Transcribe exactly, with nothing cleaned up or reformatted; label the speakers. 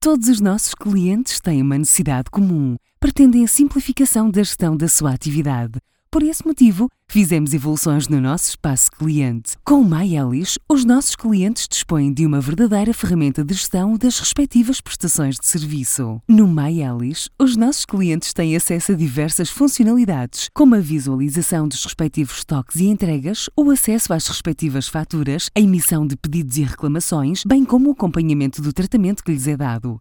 Speaker 1: Todos os nossos clientes têm uma necessidade comum. Pretendem a simplificação da gestão da sua atividade. Por esse motivo, fizemos evoluções no nosso espaço cliente. Com o MyElis, os nossos clientes dispõem de uma verdadeira ferramenta de gestão das respectivas prestações de serviço. No MyElis, os nossos clientes têm acesso a diversas funcionalidades, como a visualização dos respectivos estoques e entregas, o acesso às respectivas faturas, a emissão de pedidos e reclamações, bem como o acompanhamento do tratamento que lhes é dado.